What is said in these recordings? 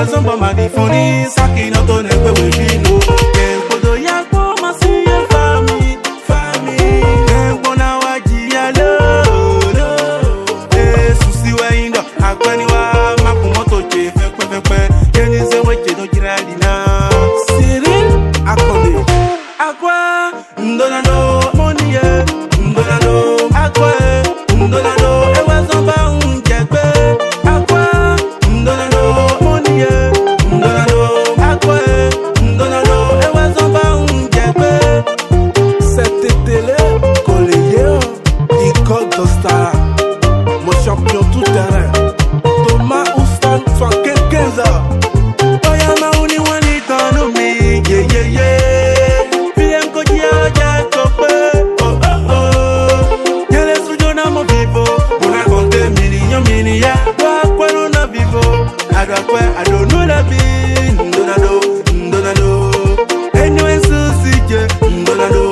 zomba madifoni saki no to ne we bino e kodo ya ko masi fami fami e bona waji ya lo e susi wa indo agbani wa makumoto che pepepe eni se weche no jiradi na Cyril Akonde akwa ndona no money ndona no akwa ndona no e wa zomba unjegbe akwa ndona no money ndona no akwa ndona no e wa zomba unjegbe cette télé collé Icône de star mon champion tout terrain Thomas Houston 75 ans oya mauni wani tonu mi yeah PM ko dia ja tope oh yele sujona mo vivo una conte mini ya wa kwenu na vivo adakwe I don't know la bi ndona do anyway susije ndona do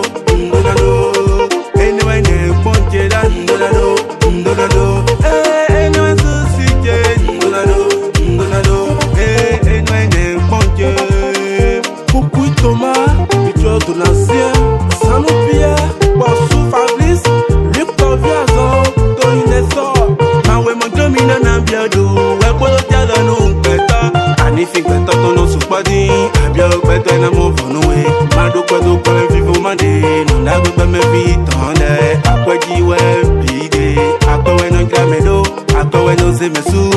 anyway ne ponje da ndona do anyway susije ndona do anyway ne ponje Coucou Thomas Victor de l'ancien Sanopia Bossou Fabrice Luc Toviazon Toineso Mawe mon domina na biado we polo tiala no peta ani fin peta to no supadi abia peta na mo vonu we mado kwedo kwa vivo mande no na gbe me fi tonde akwaji we bide akwe no gramedo akwe no se mesu